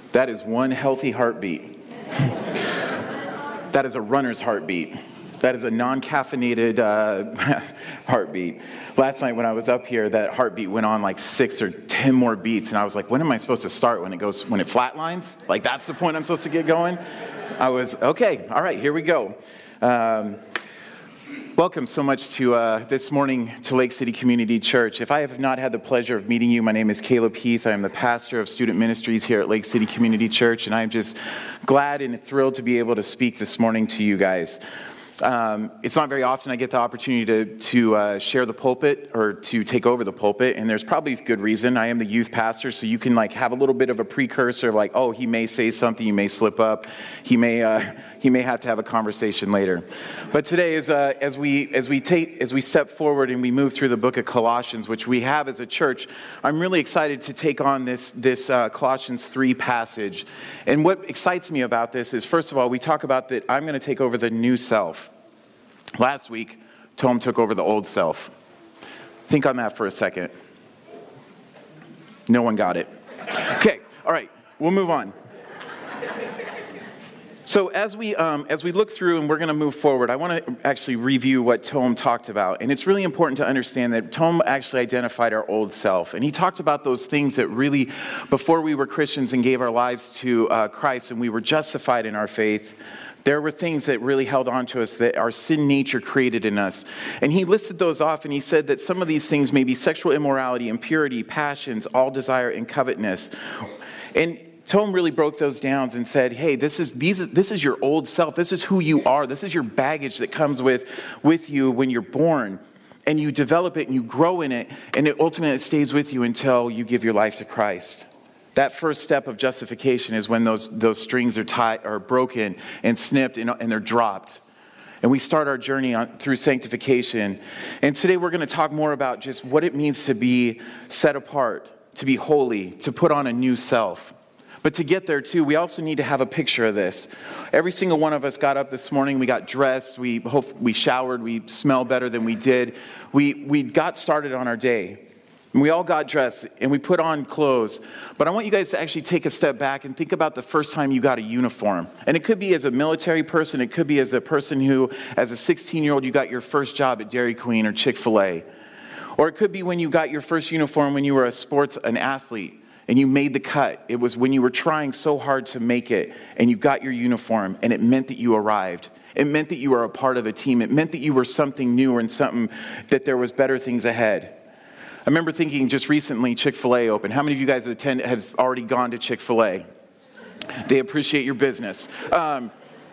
That is one healthy heartbeat. That is a runner's heartbeat. That is a non-caffeinated heartbeat. Last night when I was up here, that heartbeat went on like 6 or 10 more beats, and I was like, when am I supposed to start? When it flatlines? Like, that's the point I'm supposed to get going? I was, okay, all right, here we go. Welcome so much to this morning to Lake City Community Church. If I have not had the pleasure of meeting you, my name is Caleb Heath. I am the pastor of student ministries here at Lake City Community Church, and I'm just glad and thrilled to be able to speak this morning to you guys. It's not very often I get the opportunity to share the pulpit or to take over the pulpit, and there's probably good reason. I am the youth pastor, so you can have a little bit of a precursor of oh, he may say something, he may slip up, he may have to have a conversation later. But today, as we step forward and we move through the book of Colossians, which we have as a church, I'm really excited to take on this Colossians 3 passage. And what excites me about this is, first of all, we talk about that I'm going to take over the new self. Last week, Tom took over the old self. Think on that for a second. No one got it. Okay, all right, we'll move on. So as we look through and we're going to move forward, I want to actually review what Tom talked about. And it's really important to understand that Tom actually identified our old self. And he talked about those things that really, before we were Christians and gave our lives to Christ and we were justified in our faith, there were things that really held on to us that our sin nature created in us. And he listed those off, and he said that some of these things may be sexual immorality, impurity, passions, all desire, and covetousness. And Tom really broke those down and said, hey, this is your old self. This is who you are. This is your baggage that comes with you when you're born. And you develop it and you grow in it, and it ultimately stays with you until you give your life to Christ. That first step of justification is when those strings are broken and snipped and they're dropped. And we start our journey through sanctification. And today we're going to talk more about just what it means to be set apart, to be holy, to put on a new self. But to get there too, we also need to have a picture of this. Every single one of us got up this morning, we got dressed, we showered, we smell better than we did. We got started on our day. And we all got dressed and we put on clothes. But I want you guys to actually take a step back and think about the first time you got a uniform. And it could be as a military person. It could be as a person who, as a 16-year-old, you got your first job at Dairy Queen or Chick-fil-A. Or it could be when you got your first uniform when you were an athlete and you made the cut. It was when you were trying so hard to make it and you got your uniform and it meant that you arrived. It meant that you were a part of a team. It meant that you were something new and something that there was better things ahead. I remember thinking just recently, Chick-fil-A opened. How many of you guys have already gone to Chick-fil-A? They appreciate your business. But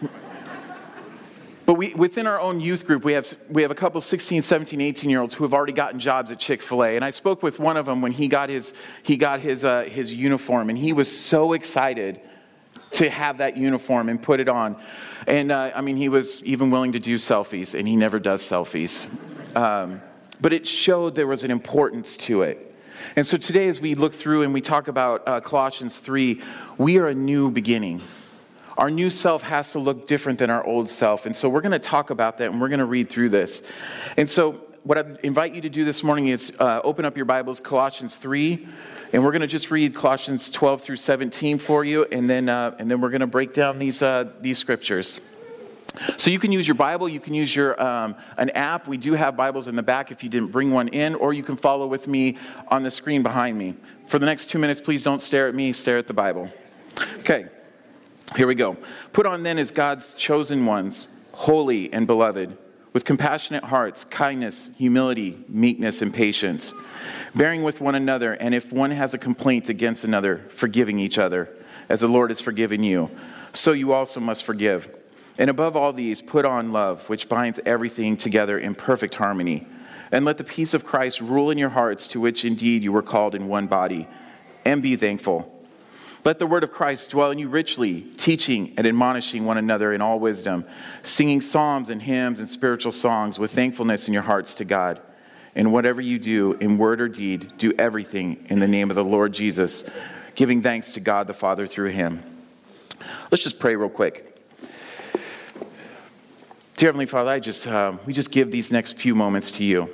within our own youth group, we have a couple 16, 17, 18-year-olds who have already gotten jobs at Chick-fil-A. And I spoke with one of them when he got his uniform, and he was so excited to have that uniform and put it on. And he was even willing to do selfies, and he never does selfies. But it showed there was an importance to it. And so today as we look through and we talk about Colossians 3, we are a new beginning. Our new self has to look different than our old self. And so we're going to talk about that and we're going to read through this. And so what I invite you to do this morning is open up your Bibles, Colossians 3. And we're going to just read Colossians 12 through 17 for you. And then we're going to break down these scriptures. So you can use your Bible, you can use your an app. We do have Bibles in the back if you didn't bring one in, or you can follow with me on the screen behind me. For the next 2 minutes, please don't stare at me, stare at the Bible. Okay, here we go. Put on then as God's chosen ones, holy and beloved, with compassionate hearts, kindness, humility, meekness, and patience, bearing with one another, and if one has a complaint against another, forgiving each other, as the Lord has forgiven you, so you also must forgive. And above all these, put on love, which binds everything together in perfect harmony. And let the peace of Christ rule in your hearts, to which indeed you were called in one body. And be thankful. Let the word of Christ dwell in you richly, teaching and admonishing one another in all wisdom, singing psalms and hymns and spiritual songs with thankfulness in your hearts to God. And whatever you do, in word or deed, do everything in the name of the Lord Jesus, giving thanks to God the Father through him. Let's just pray real quick. Dear Heavenly Father, we just give these next few moments to you.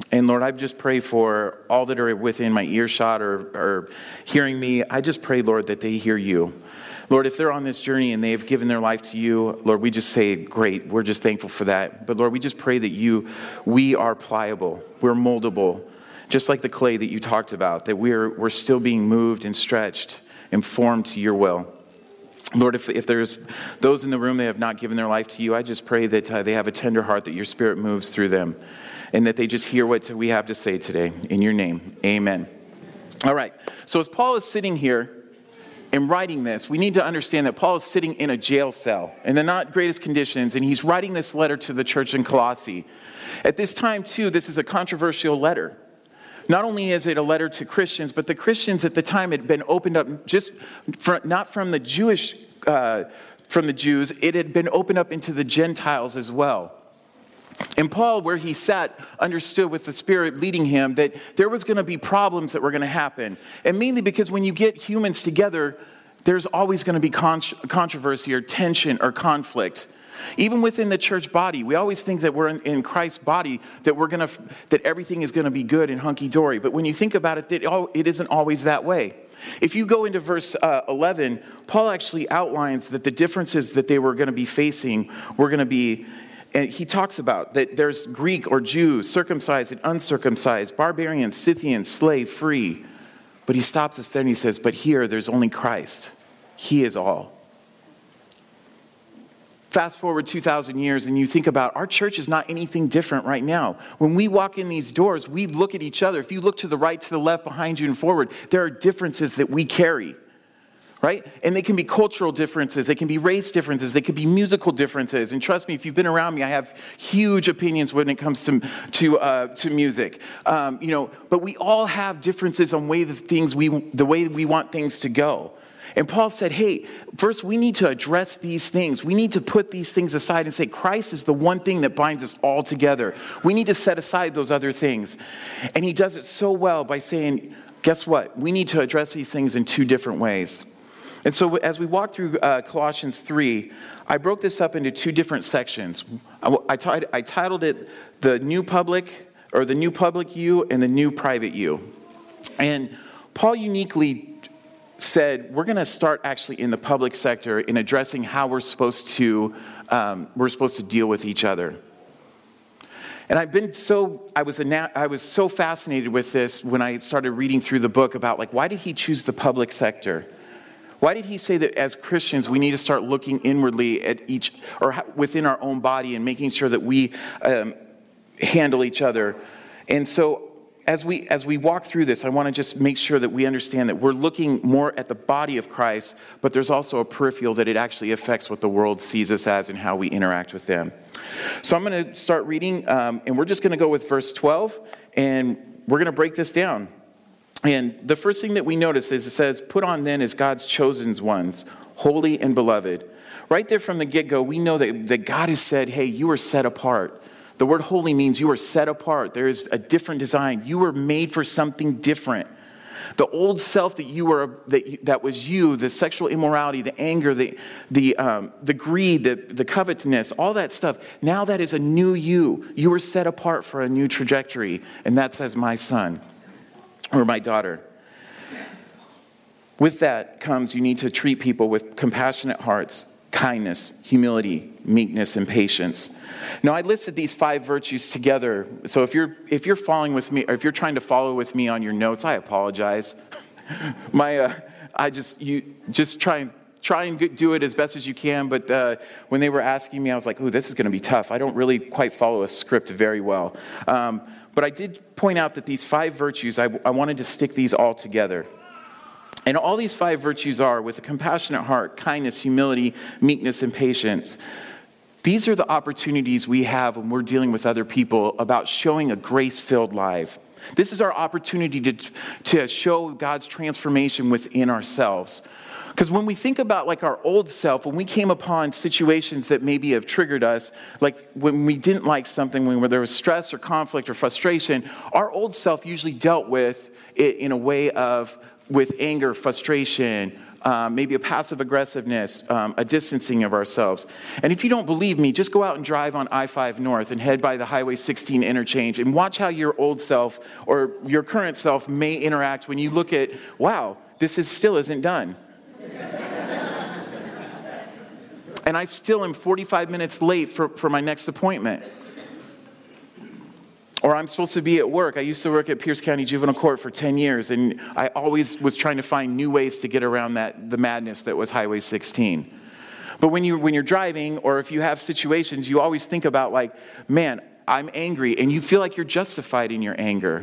And Lord, I just pray for all that are within my earshot or hearing me. I just pray, Lord, that they hear you. Lord, if they're on this journey and they've given their life to you, Lord, we just say, great, we're just thankful for that. But Lord, we just pray that we are pliable, we're moldable, just like the clay that you talked about, that we're still being moved and stretched and formed to your will. Lord, if there's those in the room that have not given their life to you, I just pray that they have a tender heart, that your Spirit moves through them, and that they just hear what we have to say today. In your name, amen. All right, so as Paul is sitting here and writing this, we need to understand that Paul is sitting in a jail cell in the not greatest conditions, and he's writing this letter to the church in Colossae. At this time, too, this is a controversial letter. Not only is it a letter to Christians, but the Christians at the time had been opened up not from the Jews, it had been opened up into the Gentiles as well. And Paul, where he sat, understood with the Spirit leading him that there was going to be problems that were going to happen. And mainly because when you get humans together, there's always going to be controversy or tension or conflict. Even within the church body, we always think that we're in Christ's body, that everything is going to be good and hunky-dory. But when you think about it, it isn't always that way. If you go into verse 11, Paul actually outlines that the differences that they were going to be facing were going to be. And he talks about that there's Greek or Jew, circumcised and uncircumcised, barbarian, Scythian, slave, free. But he stops us there and he says, but here there's only Christ. He is all. Fast forward 2,000 years and you think about our church is not anything different right now. When we walk in these doors, we look at each other. If you look to the right, to the left, behind you, and forward, there are differences that we carry. Right? And they can be cultural differences. They can be race differences. They could be musical differences. And trust me, if you've been around me, I have huge opinions when it comes to music. But we all have differences on the way we want things to go. And Paul said, hey, first we need to address these things. We need to put these things aside and say Christ is the one thing that binds us all together. We need to set aside those other things. And he does it so well by saying, guess what? We need to address these things in two different ways. And so as we walk through Colossians 3, I broke this up into two different sections. I titled it the new public you and the new private you. And Paul uniquely said, we're going to start actually in the public sector in addressing how we're supposed to deal with each other. And I was so fascinated with this when I started reading through the book about why did he choose the public sector? Why did he say that as Christians we need to start looking inwardly at each or within our own body and making sure that we handle each other? And so as we walk through this, I want to just make sure that we understand that we're looking more at the body of Christ, but there's also a peripheral that it actually affects what the world sees us as and how we interact with them. So I'm going to start reading, and we're just going to go with verse 12, and we're going to break this down. And the first thing that we notice is it says, put on then as God's chosen ones, holy and beloved. Right there from the get-go, we know that God has said, hey, you are set apart. The word holy means you are set apart. There is a different design. You were made for something different. The old self that was you, the sexual immorality, the anger, the greed, the covetousness, all that stuff, now that is a new you. You were set apart for a new trajectory, and that's as my son. Or my daughter. With that comes you need to treat people with compassionate hearts, kindness, humility, meekness, and patience. Now I listed these 5 virtues together. So if you're following with me, or if you're trying to follow with me on your notes, I apologize. You just try and do it as best as you can. But when they were asking me, I was like, "Ooh, this is going to be tough. I don't really quite follow a script very well." But I did point out that these 5 virtues, I wanted to stick these all together. And all these 5 virtues are, with a compassionate heart, kindness, humility, meekness, and patience. These are the opportunities we have when we're dealing with other people about showing a grace-filled life. This is our opportunity to show God's transformation within ourselves. Because when we think about our old self, when we came upon situations that maybe have triggered us, like when we didn't like something, when there was stress or conflict or frustration, our old self usually dealt with it in a way of with anger, frustration, maybe a passive aggressiveness, a distancing of ourselves. And if you don't believe me, just go out and drive on I-5 North and head by the Highway 16 interchange and watch how your old self or your current self may interact when you look at, wow, still isn't done. And I still am 45 minutes late for my next appointment. Or I'm supposed to be at work. I used to work at Pierce County Juvenile Court for 10 years, and I always was trying to find new ways to get around the madness that was Highway 16. But when you're driving, or if you have situations, you always think about like, man, I'm angry, and you feel like you're justified in your anger.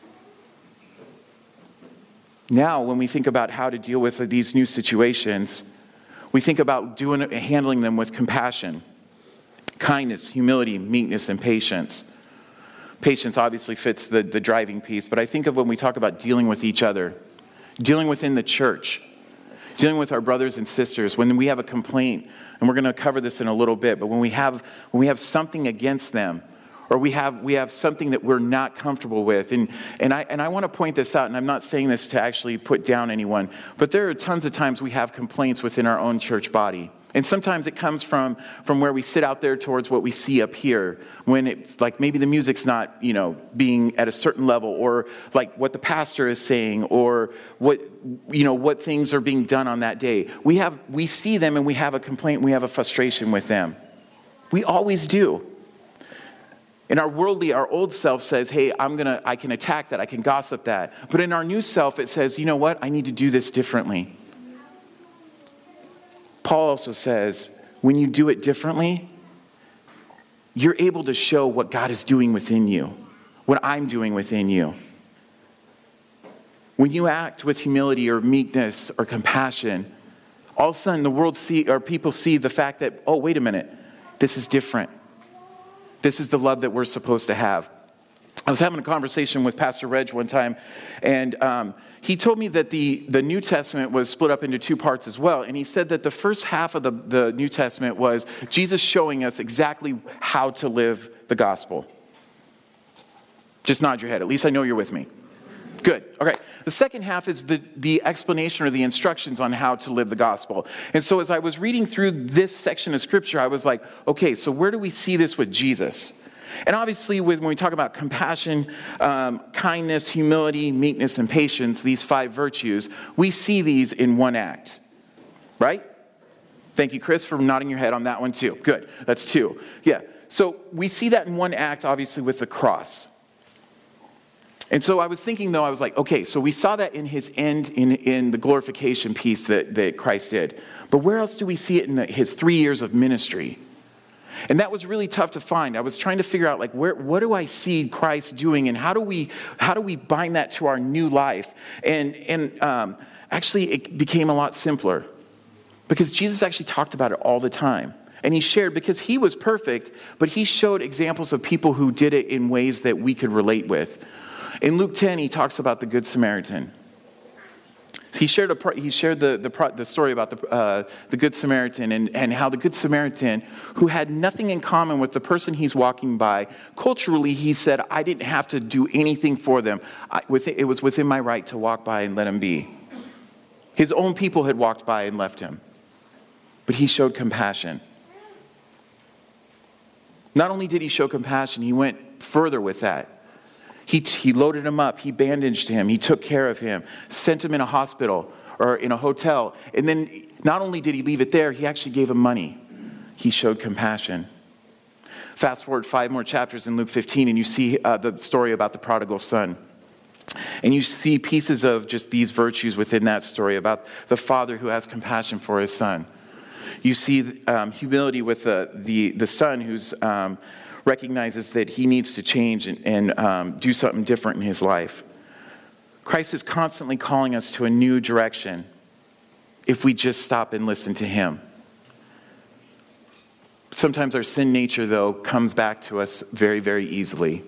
Now, when we think about how to deal with these new situations, we think about handling them with compassion, kindness, humility, meekness, and patience. Patience obviously fits the driving piece, but I think of when we talk about dealing with each other, dealing within the church, dealing with our brothers and sisters, when we have a complaint, and we're going to cover this in a little bit, but when we have something against them, or we have something that we're not comfortable with, and I want to point this out, and I'm not saying this to actually put down anyone, but there are tons of times we have complaints within our own church body. And sometimes it comes from where we sit out there towards what we see up here, when it's like maybe the music's not, being at a certain level, or like what the pastor is saying, or what things are being done on that day. We see them and we have a complaint, and we have a frustration with them. We always do. In our old self says, hey, I can attack that, I can gossip that. But in our new self, it says, you know what? I need to do this differently. Paul also says, when you do it differently, you're able to show what God is doing within you, what I'm doing within you. When you act with humility or meekness or compassion, all of a sudden people see the fact that, oh, wait a minute, this is different. This is the love that we're supposed to have. I was having a conversation with Pastor Reg one time, and he told me that the New Testament was split up into two parts as well. And he said that the first half of the New Testament was Jesus showing us exactly how to live the gospel. Just nod your head. At least I know you're with me. Good. Okay. The second half is the explanation or the instructions on how to live the gospel. And so as I was reading through this section of scripture, I was like, okay, so where do we see this with Jesus? And obviously, when we talk about compassion, kindness, humility, meekness, and patience, these 5 virtues, we see these in one act, right? Thank you, Chris, for nodding your head on that one too. Good, that's 2. Yeah, so we see that in one act, obviously, with the cross. And so I was thinking, though, I was like, okay, so we saw that in his end, in the glorification piece that Christ did. But where else do we see it in his 3 years of ministry? And that was really tough to find. I was trying to figure out, like, what do I see Christ doing, and how do we bind that to our new life? And actually, it became a lot simpler, because Jesus actually talked about it all the time. And he shared, because he was perfect, but he showed examples of people who did it in ways that we could relate with. In Luke 10, he talks about the Good Samaritan. He shared the story about the Good Samaritan, and how the Good Samaritan, who had nothing in common with the person he's walking by, culturally he said, I didn't have to do anything for them. It was within my right to walk by and let him be. His own people had walked by and left him. But he showed compassion. Not only did he show compassion, he went further with that. He loaded him up, he bandaged him, he took care of him, sent him in a hospital or in a hotel. And then not only did he leave it there, he actually gave him money. He showed compassion. Fast forward 5 more chapters in Luke 15, and you see the story about the prodigal son. And you see pieces of just these virtues within that story about the father who has compassion for his son. You see humility with the son who's recognizes that he needs to change and do something different in his life. Christ is constantly calling us to a new direction if we just stop and listen to him. Sometimes our sin nature, though, comes back to us very, very easily.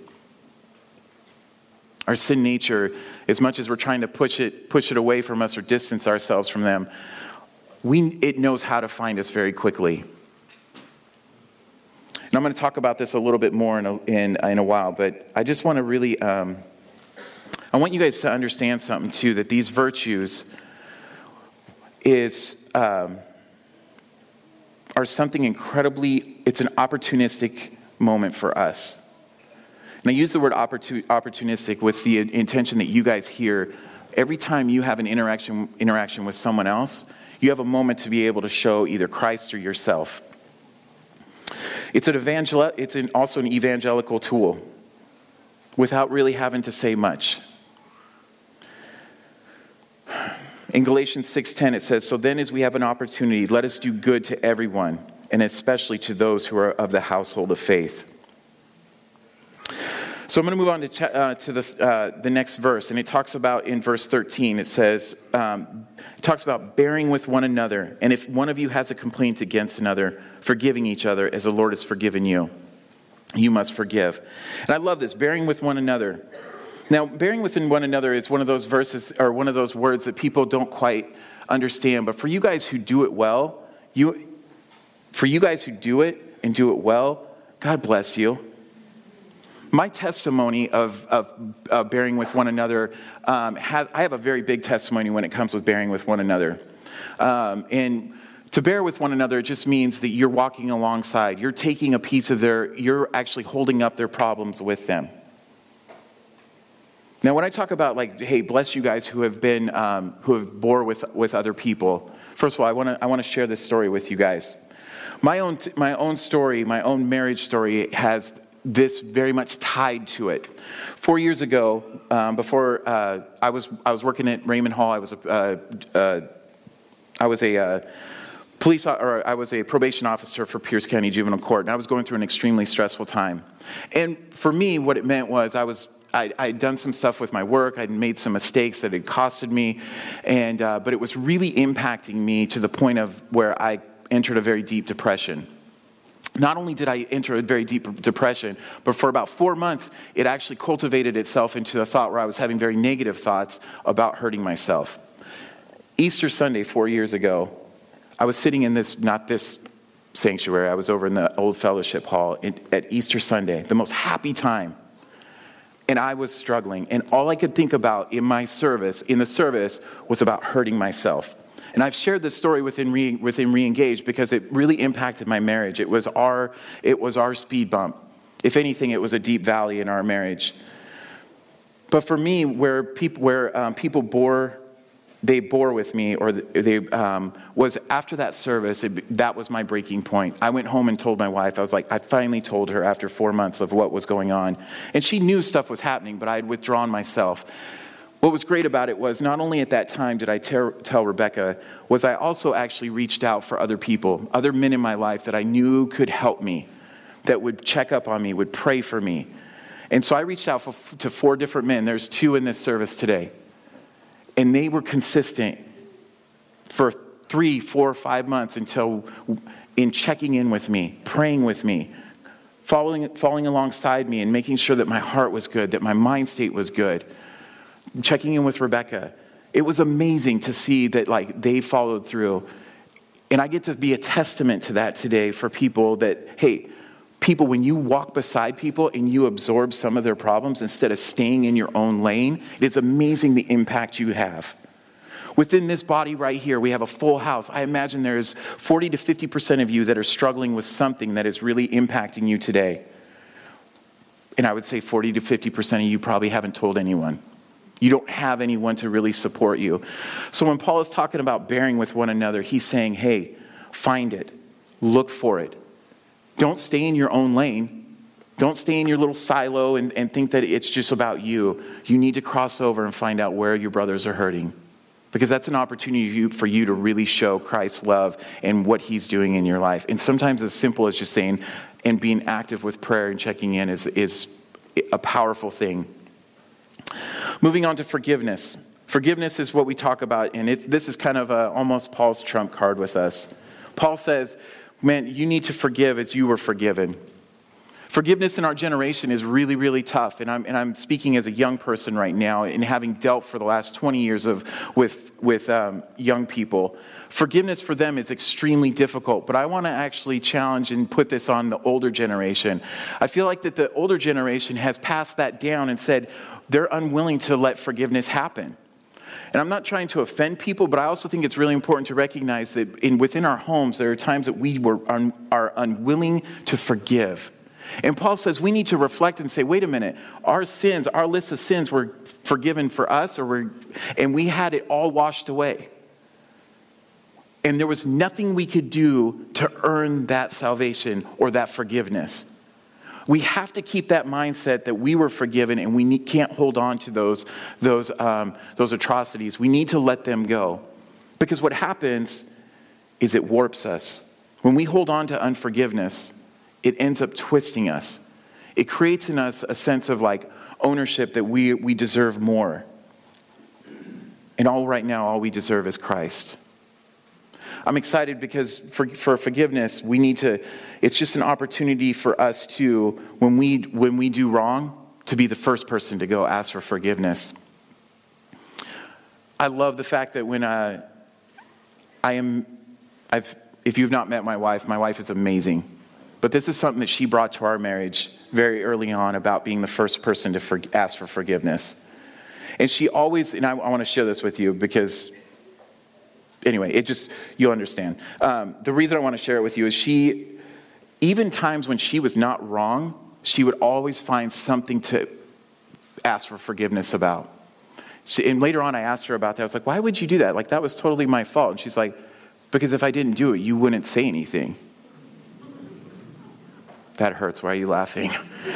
Our sin nature, as much as we're trying to push it away from us or distance ourselves from them, it knows how to find us very quickly. And I'm going to talk about this a little bit more in a while, but I just want to really, I want you guys to understand something too, that these virtues, are something incredibly, it's an opportunistic moment for us. And I use the word opportunistic with the intention that you guys hear every time you have an interaction with someone else, you have a moment to be able to show either Christ or yourself. It's also an evangelical tool without really having to say much. In Galatians 6:10 it says, "So then as we have an opportunity, let us do good to everyone, and especially to those who are of the household of faith." So I'm going to move on to the next verse, and it talks about in verse 13, it says, it talks about bearing with one another, and if one of you has a complaint against another, forgiving each other as the Lord has forgiven you, you must forgive. And I love this, bearing with one another. Now, bearing with one another is one of those verses, or one of those words that people don't quite understand, but for you guys who do it well, God bless you. My testimony of bearing with one another, I have a very big testimony when it comes with bearing with one another. And to bear with one another, it just means that you're walking alongside. You're taking a piece of you're actually holding up their problems with them. Now, when I talk about hey, bless you guys who have bore with other people. First of all, I want to share this story with you guys. My own story, my own marriage story has this very much tied to it. 4 years ago, before I was working at Raymond Hall, I was a probation officer for Pierce County Juvenile Court, and I was going through an extremely stressful time. And for me, what it meant was I'd done some stuff with my work. I'd made some mistakes that had costed me, but it was really impacting me to the point of where I entered a very deep depression. Not only did I enter a very deep depression, but for about 4 months, it actually cultivated itself into a thought where I was having very negative thoughts about hurting myself. Easter Sunday, 4 years ago, I was sitting in not this sanctuary, I was over in the old fellowship hall at Easter Sunday, the most happy time. And I was struggling, and all I could think about in the service, was about hurting myself. And I've shared this story within Re-Engage because it really impacted my marriage. It was our speed bump. If anything, it was a deep valley in our marriage. But for me, where people bore with me, or was after that service. That was my breaking point. I went home and told my wife. I finally told her after 4 months of what was going on, and she knew stuff was happening, but I had withdrawn myself. What was great about it was not only at that time did I tell Rebecca, was I also actually reached out for other people, other men in my life that I knew could help me, that would check up on me, would pray for me. And so I reached out to 4 different men. There's 2 in this service today. And they were consistent for 3, 4, 5 months in checking in with me, praying with me, falling alongside me and making sure that my heart was good, that my mind state was good. Checking in with Rebecca. It was amazing to see that they followed through. And I get to be a testament to that today for people that, hey, people, when you walk beside people and you absorb some of their problems instead of staying in your own lane, it is amazing the impact you have. Within this body right here, we have a full house. I imagine there's 40 to 50% of you that are struggling with something that is really impacting you today. And I would say 40 to 50% of you probably haven't told anyone. You don't have anyone to really support you. So when Paul is talking about bearing with one another, he's saying, hey, find it. Look for it. Don't stay in your own lane. Don't stay in your little silo and think that it's just about you. You need to cross over and find out where your brothers are hurting. Because that's an opportunity for you to really show Christ's love and what he's doing in your life. And sometimes as simple as just saying and being active with prayer and checking in is a powerful thing. Moving on to forgiveness. Forgiveness is what we talk about, and this is kind of almost Paul's trump card with us. Paul says, man, you need to forgive as you were forgiven. Forgiveness in our generation is really, really tough, and I'm speaking as a young person right now, and having dealt for the last 20 years with young people. Forgiveness for them is extremely difficult, but I want to actually challenge and put this on the older generation. I feel like that the older generation has passed that down and said they're unwilling to let forgiveness happen. And I'm not trying to offend people, but I also think it's really important to recognize that within our homes, there are times that we are unwilling to forgive. And Paul says we need to reflect and say, wait a minute, our sins, our list of sins were forgiven for us, and we had it all washed away. And there was nothing we could do to earn that salvation or that forgiveness. We have to keep that mindset that we were forgiven, and we can't hold on to those atrocities. We need to let them go. Because what happens is it warps us. When we hold on to unforgiveness, it ends up twisting us. It creates in us a sense of like ownership that we deserve more. And right now, all we deserve is Christ. I'm excited because for forgiveness, it's just an opportunity for us to, when we do wrong, to be the first person to go ask for forgiveness. I love the fact that when if you've not met my wife is amazing. But this is something that she brought to our marriage very early on about being the first person to ask for forgiveness. And she always, and I want to share this with you because, anyway, you'll understand. The reason I want to share it with you is even times when she was not wrong, she would always find something to ask for forgiveness about. And later on, I asked her about that. I was like, why would you do that? Like, that was totally my fault. And she's like, because if I didn't do it, you wouldn't say anything. That hurts. Why are you laughing?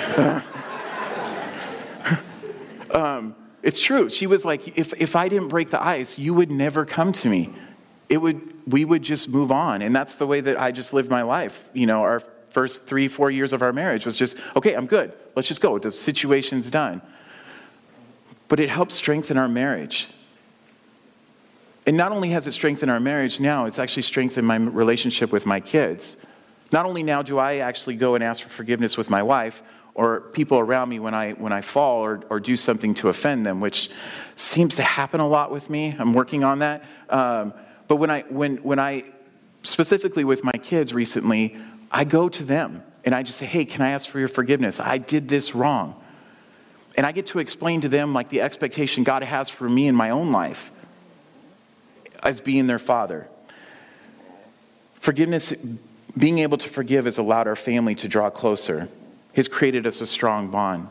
It's true. She was like, if I didn't break the ice, you would never come to me. We would just move on. And that's the way that I just lived my life. Our first 3-4 years of our marriage was just, okay, I'm good. Let's just go. The situation's done. But it helps strengthen our marriage. And not only has it strengthened our marriage now, it's actually strengthened my relationship with my kids. Not only now do I actually go and ask for forgiveness with my wife or people around me when I fall or do something to offend them, which seems to happen a lot with me. I'm working on that. But when I specifically with my kids recently, I go to them and I just say, hey, can I ask for your forgiveness? I did this wrong. And I get to explain to them like the expectation God has for me in my own life as being their father. Forgiveness, being able to forgive has allowed our family to draw closer. Has created us a strong bond.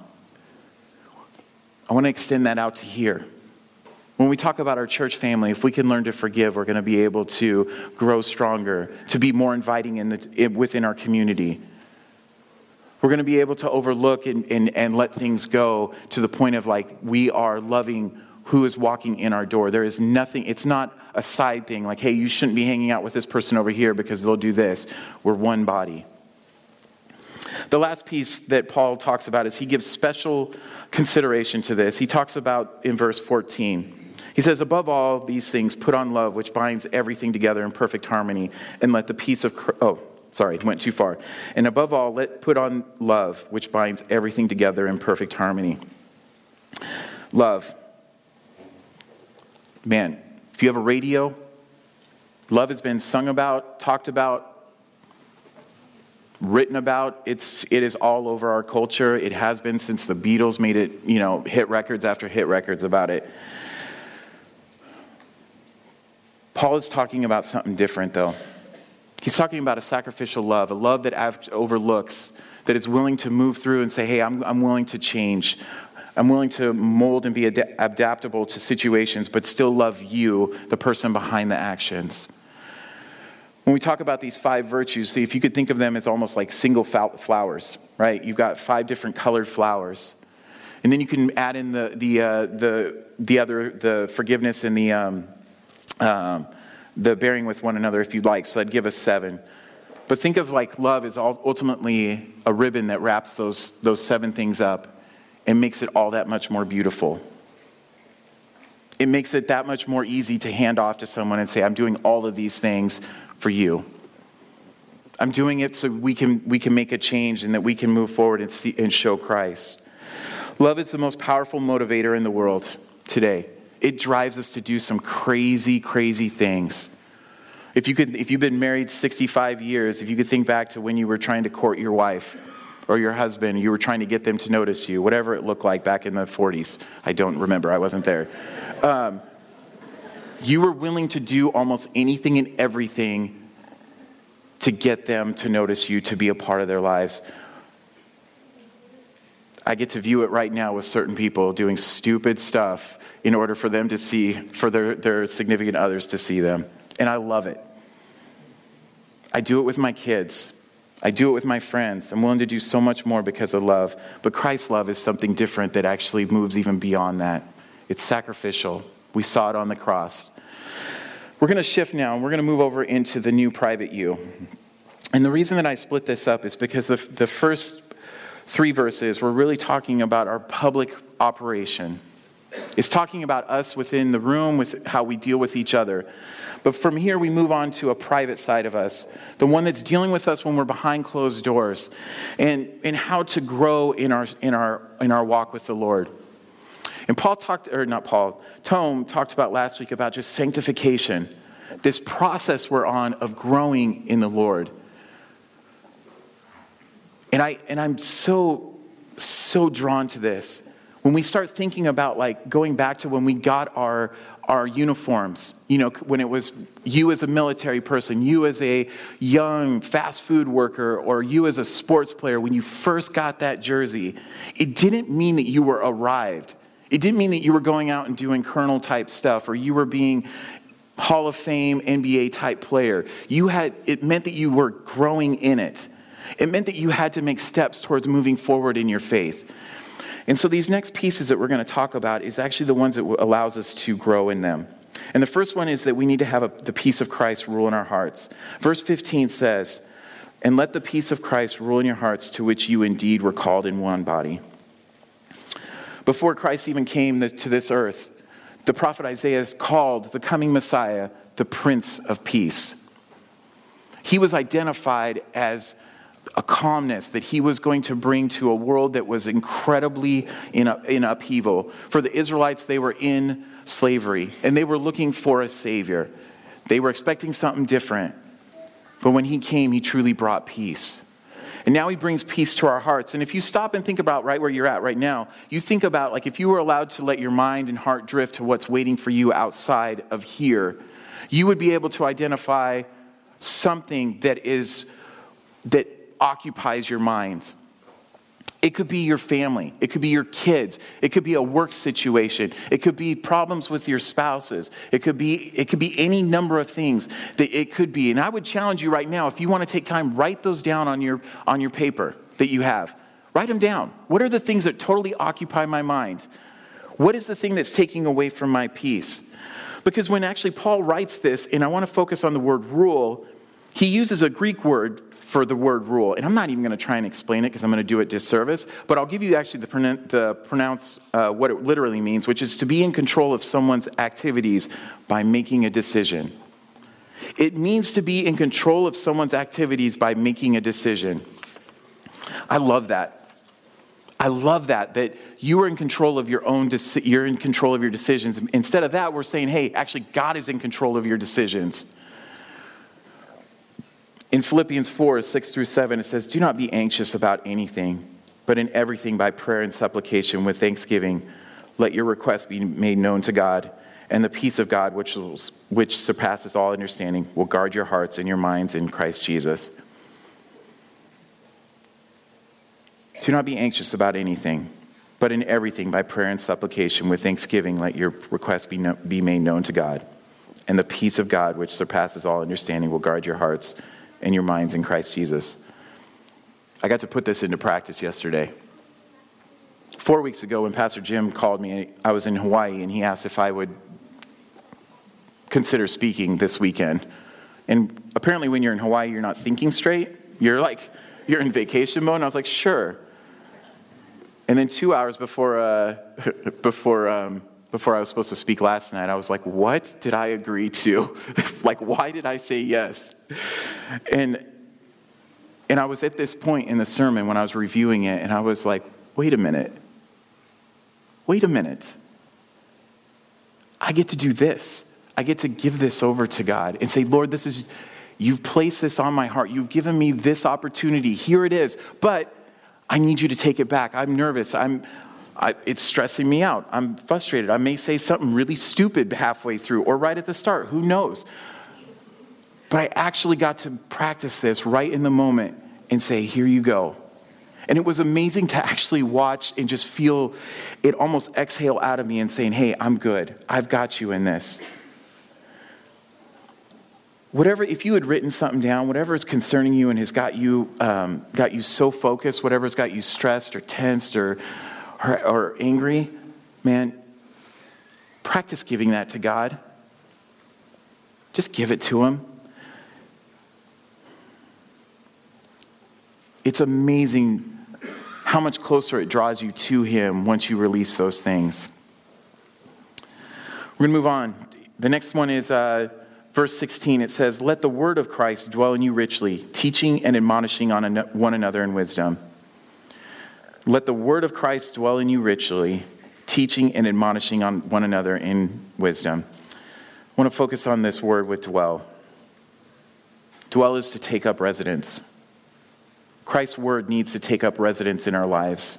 I want to extend that out to here. When we talk about our church family, if we can learn to forgive, we're going to be able to grow stronger, to be more inviting within our community. We're going to be able to overlook and let things go to the point of like we are loving who is walking in our door. There is nothing, it's not a side thing like, hey, you shouldn't be hanging out with this person over here because they'll do this. We're one body. The last piece that Paul talks about is he gives special consideration to this. He talks about in verse 14. He says, above all these things, put on love, which binds everything together in perfect harmony, and let the peace of... went too far. And above all, put on love, which binds everything together in perfect harmony. Love. Man, if you have a radio, love has been sung about, talked about, written about. It is all over our culture. It has been since the Beatles made it, hit records after hit records about it. Paul is talking about something different, though. He's talking about a sacrificial love, a love that overlooks, that is willing to move through and say, hey, I'm willing to change. I'm willing to mold and be adaptable to situations, but still love you, the person behind the actions. When we talk about these 5 virtues, see, if you could think of them as almost like single flowers, right? You've got 5 different colored flowers. And then you can add in the forgiveness and the bearing with one another if you'd like. So I'd give us 7. But think of like love is ultimately a ribbon that wraps those 7 things up and makes it all that much more beautiful. It makes it that much more easy to hand off to someone and say, I'm doing all of these things for you. I'm doing it so we can make a change and that we can move forward and show Christ. Love is the most powerful motivator in the world today. It drives us to do some crazy, crazy things. If you've been married 65 years, if you could think back to when you were trying to court your wife or your husband, you were trying to get them to notice you, whatever it looked like back in the 40s. I don't remember, I wasn't there. You were willing to do almost anything and everything to get them to notice you, to be a part of their lives. I get to view it right now with certain people doing stupid stuff in order for them to see, for their significant others to see them. And I love it. I do it with my kids. I do it with my friends. I'm willing to do so much more because of love. But Christ's love is something different that actually moves even beyond that. It's sacrificial. We saw it on the cross. We're going to shift now, and we're going to move over into the new private you. And the reason that I split this up is because the first 3 verses, we're really talking about our public operation. It's talking about us within the room, with how we deal with each other. But from here, we move on to a private side of us, the one that's dealing with us when we're behind closed doors, and how to grow in our walk with the Lord. And Tom talked about last week about just sanctification, this process we're on of growing in the Lord. And I'm so drawn to this. When we start thinking about like going back to when we got our uniforms, when it was you as a military person, you as a young fast food worker, or you as a sports player, when you first got that jersey, it didn't mean that you were arrived. It didn't mean that you were going out and doing colonel type stuff, or you were being Hall of Fame NBA type player. It meant that you were growing in it. It meant that you had to make steps towards moving forward in your faith. And so these next pieces that we're going to talk about is actually the ones that allows us to grow in them. And the first one is that we need to have the peace of Christ rule in our hearts. Verse 15 says, "And let the peace of Christ rule in your hearts, to which you indeed were called in one body." Before Christ even came to this earth, the prophet Isaiah called the coming Messiah the Prince of Peace. He was identified as a calmness that he was going to bring to a world that was incredibly in upheaval. For the Israelites, they were in slavery, and they were looking for a Savior. They were expecting something different. But when he came, he truly brought peace. And now he brings peace to our hearts. And if you stop and think about right where you're at right now, you think about like if you were allowed to let your mind and heart drift to what's waiting for you outside of here, you would be able to identify something that occupies your mind. It could be your family. It could be your kids. It could be a work situation. It could be problems with your spouses. It could be any number of things that it could be. And I would challenge you right now, if you want to take time, write those down on your paper that you have. Write them down. What are the things that totally occupy my mind? What is the thing that's taking away from my peace? Because when actually Paul writes this, and I want to focus on the word rule, he uses a Greek word for the word rule. And I'm not even going to try and explain it because I'm going to do it disservice, but I'll give you actually what it literally means, which is to be in control of someone's activities by making a decision. It means to be in control of someone's activities by making a decision. I love that. I love that you are in control of your own, you're in control of your decisions. Instead of that, we're saying, hey, actually God is in control of your decisions. In Philippians 4:6-7, it says, "Do not be anxious about anything, but in everything by prayer and supplication with thanksgiving, let your requests be made known to God, and the peace of God, which surpasses all understanding, will guard your hearts and your minds in Christ Jesus." Do not be anxious about anything, but in everything by prayer and supplication with thanksgiving, let your requests be made known to God, and the peace of God, which surpasses all understanding, will guard your hearts and your minds in Christ Jesus. I got to put this into practice yesterday. 4 weeks ago when Pastor Jim called me, I was in Hawaii, and he asked if I would consider speaking this weekend. And apparently when you're in Hawaii, you're not thinking straight. You're in vacation mode. And I was like, sure. And then 2 hours before I was supposed to speak last night, I was like, what did I agree to? Like, why did I say yes? And I was at this point in the sermon when I was reviewing it, and I was like, wait a minute. I get to do this. I get to give this over to God and say, Lord, you've placed this on my heart. You've given me this opportunity. Here it is. But I need you to take it back. I'm nervous. It's stressing me out. I'm frustrated. I may say something really stupid halfway through or right at the start. Who knows? But I actually got to practice this right in the moment and say, here you go. And it was amazing to actually watch and just feel it almost exhale out of me and saying, hey, I'm good. I've got you in this. Whatever, if you had written something down, whatever is concerning you and has got you so focused, whatever's got you stressed or tensed or angry, man, practice giving that to God. Just give it to him. It's amazing how much closer it draws you to him once you release those things. We're going to move on. The next one is verse 16. It says, let the word of Christ dwell in you richly, teaching and admonishing on one another in wisdom. Let the word of Christ dwell in you richly, teaching and admonishing on one another in wisdom. I want to focus on this word with dwell. Dwell is to take up residence. Christ's word needs to take up residence in our lives.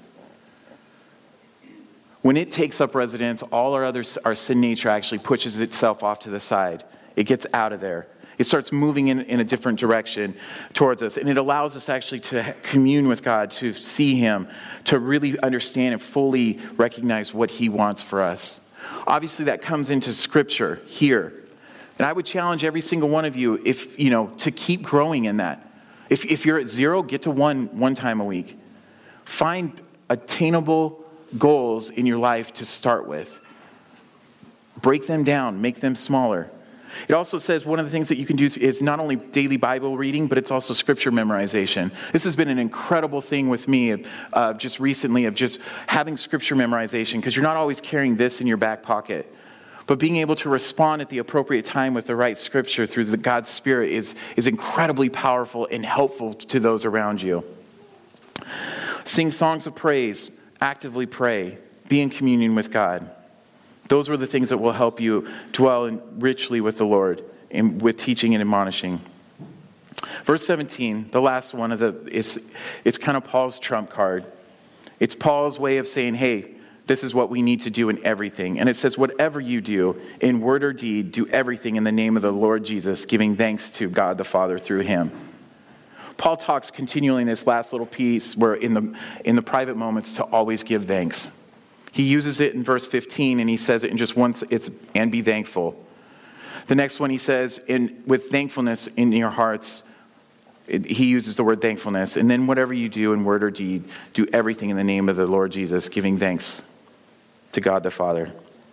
When it takes up residence, all our sin nature actually pushes itself off to the side. It gets out of there. It starts moving in a different direction towards us. And it allows us actually to commune with God, to see him, to really understand and fully recognize what he wants for us. Obviously, that comes into Scripture here. And I would challenge every single one of you, to keep growing in that. If you're at 0, get to one time a week. Find attainable goals in your life to start with. Break them down, make them smaller. It also says one of the things that you can do is not only daily Bible reading, but it's also scripture memorization. This has been an incredible thing with me just recently of just having scripture memorization, because you're not always carrying this in your back pocket. But being able to respond at the appropriate time with the right scripture through God's Spirit is incredibly powerful and helpful to those around you. Sing songs of praise, actively pray, be in communion with God. Those were the things that will help you dwell richly with the Lord and with teaching and admonishing. Verse 17, the last one it's kind of Paul's trump card. It's Paul's way of saying, hey, this is what we need to do in everything. And it says, whatever you do, in word or deed, do everything in the name of the Lord Jesus, giving thanks to God the Father through him. Paul talks continually in this last little piece where in the private moments to always give thanks. He uses it in verse 15, and he says it in just once, and be thankful. The next one he says, with thankfulness in your hearts, he uses the word thankfulness. And then whatever you do in word or deed, do everything in the name of the Lord Jesus, giving thanks to God the Father.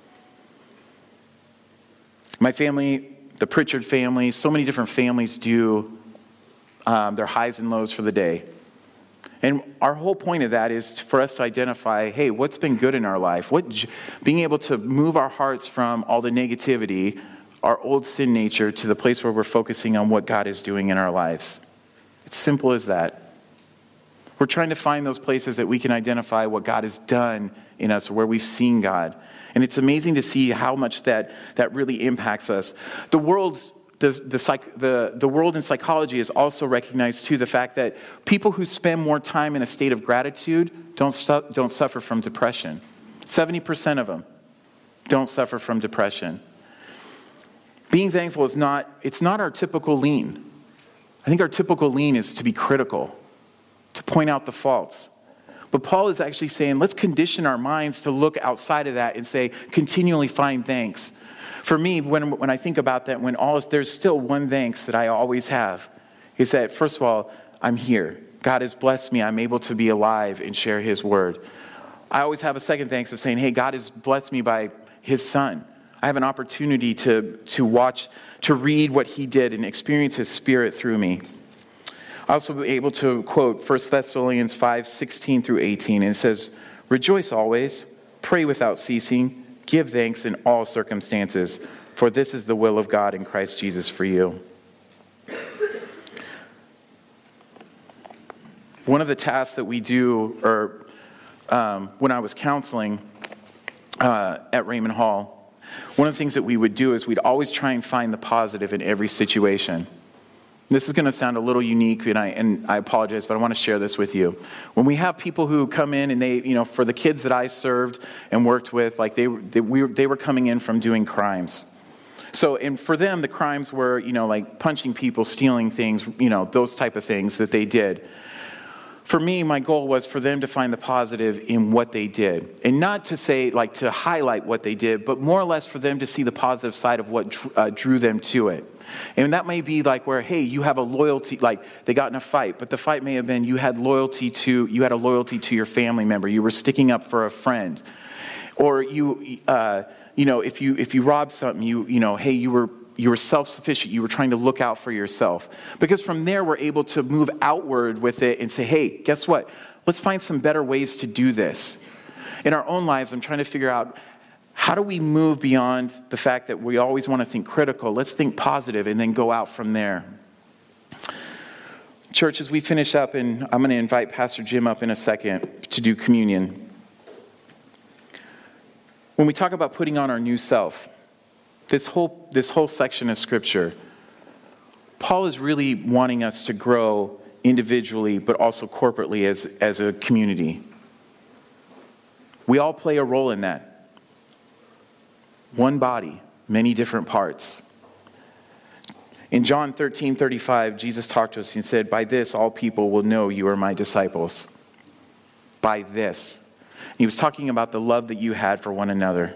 My family, the Pritchard family, so many different families do their highs and lows for the day. And our whole point of that is for us to identify, hey, what's been good in our life? Being able to move our hearts from all the negativity, our old sin nature, to the place where we're focusing on what God is doing in our lives. It's simple as that. We're trying to find those places that we can identify what God has done in us, or where we've seen God. And it's amazing to see how much that really impacts us. The world in psychology has also recognized, too, the fact that people who spend more time in a state of gratitude don't suffer from depression. 70% of them don't suffer from depression. Being thankful it's not our typical lean. I think our typical lean is to be critical, to point out the faults. But Paul is actually saying, let's condition our minds to look outside of that and say, continually find thanks. For me, when I think about that, there's still one thanks that I always have, is that, first of all, I'm here. God has blessed me. I'm able to be alive and share his word. I always have a second thanks of saying, hey, God has blessed me by his son. I have an opportunity to watch, to read what he did and experience his Spirit through me. I also be able to quote 1 Thessalonians 5:16 through 18, and it says, rejoice always, pray without ceasing, give thanks in all circumstances, for this is the will of God in Christ Jesus for you. One of the tasks that we do, when I was counseling at Raymond Hall, one of the things that we would do is we'd always try and find the positive in every situation. This is going to sound a little unique, and I apologize, but I want to share this with you. When we have people who come in and they, for the kids that I served and worked with, like they were coming in from doing crimes. So, and for them, the crimes were, like punching people, stealing things, those type of things that they did. For me, my goal was for them to find the positive in what they did. And not to say, like, to highlight what they did, but more or less for them to see the positive side of what drew them to it. And that may be like where, hey, you have a loyalty, like they got in a fight, but the fight may have been you had a loyalty to your family member. You were sticking up for a friend. Or if you robbed something, hey, you were self-sufficient. You were trying to look out for yourself. Because from there, we're able to move outward with it and say, hey, guess what? Let's find some better ways to do this. In our own lives, I'm trying to figure out, how do we move beyond the fact that we always want to think critical? Let's think positive and then go out from there. Church, as we finish up, and I'm going to invite Pastor Jim up in a second to do communion. When we talk about putting on our new self, this whole section of Scripture, Paul is really wanting us to grow individually, but also corporately as a community. We all play a role in that. One body, many different parts. In John 13:35, Jesus talked to us and said, by this all people will know you are my disciples. By this. He was talking about the love that you had for one another.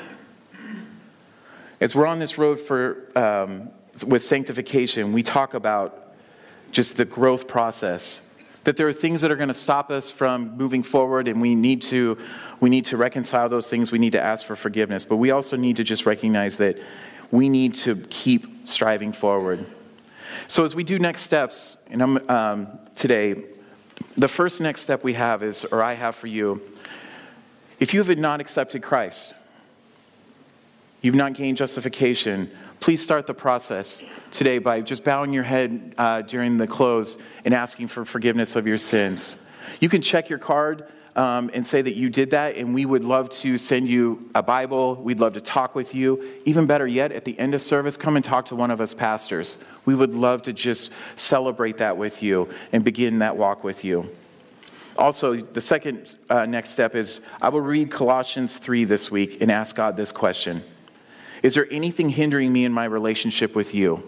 As we're on this road with sanctification, we talk about just the growth process. That there are things that are going to stop us from moving forward, and we need to reconcile those things. We need to ask for forgiveness. But we also need to just recognize that we need to keep striving forward. So as we do next steps, and today, the first next step we have is, or I have for you, if you have not accepted Christ, you've not gained justification, please start the process today by just bowing your head during the close and asking for forgiveness of your sins. You can check your card and say that you did that, and we would love to send you a Bible. We'd love to talk with you. Even better yet, at the end of service, come and talk to one of us pastors. We would love to just celebrate that with you and begin that walk with you. Also, the second next step is I will read Colossians 3 this week and ask God this question. Is there anything hindering me in my relationship with you?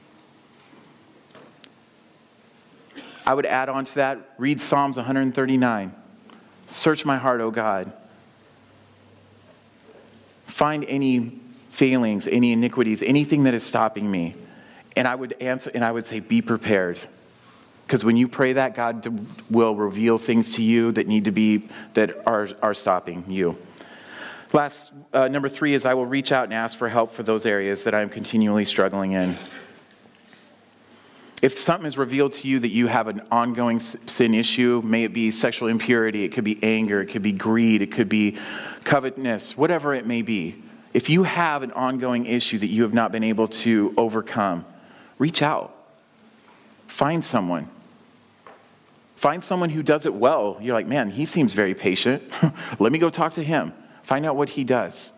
I would add on to that, read Psalms 139. Search my heart, O God. Find any failings, any iniquities, anything that is stopping me. And I would answer, and I would say, be prepared. Because when you pray that, God will reveal things to you that are stopping you. Last, number 3 is I will reach out and ask for help for those areas that I'm continually struggling in. If something is revealed to you that you have an ongoing sin issue, may it be sexual impurity, it could be anger, it could be greed, it could be covetousness, whatever it may be. If you have an ongoing issue that you have not been able to overcome, reach out. Find someone. Find someone who does it well. You're like, man, he seems very patient. Let me go talk to him. Find out what he does.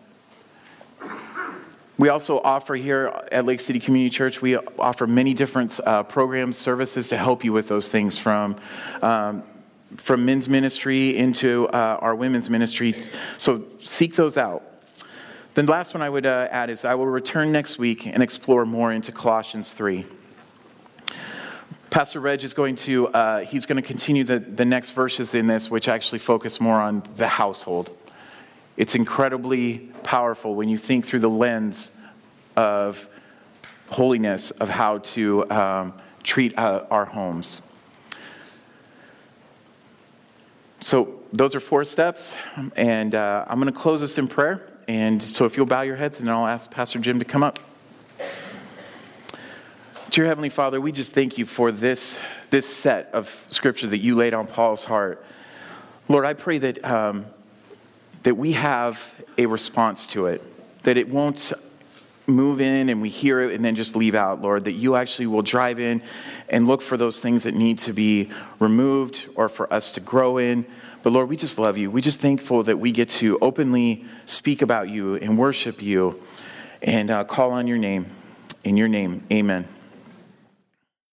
We also offer here at Lake City Community Church, we offer many different programs, services to help you with those things from men's ministry into our women's ministry. So seek those out. The last one I would add is I will return next week and explore more into Colossians 3. Pastor Reg is going to continue the next verses in this, which actually focus more on the household. It's incredibly powerful when you think through the lens of holiness, of how to treat our homes. So those are 4 steps, and I'm going to close this in prayer. And so if you'll bow your heads, and then I'll ask Pastor Jim to come up. Dear Heavenly Father, we just thank you for this set of scripture that you laid on Paul's heart. Lord, I pray that we have a response to it, that it won't move in and we hear it and then just leave out, Lord, that you actually will drive in and look for those things that need to be removed or for us to grow in. But Lord, we just love you. We're just thankful that we get to openly speak about you and worship you and call on your name. In your name, amen.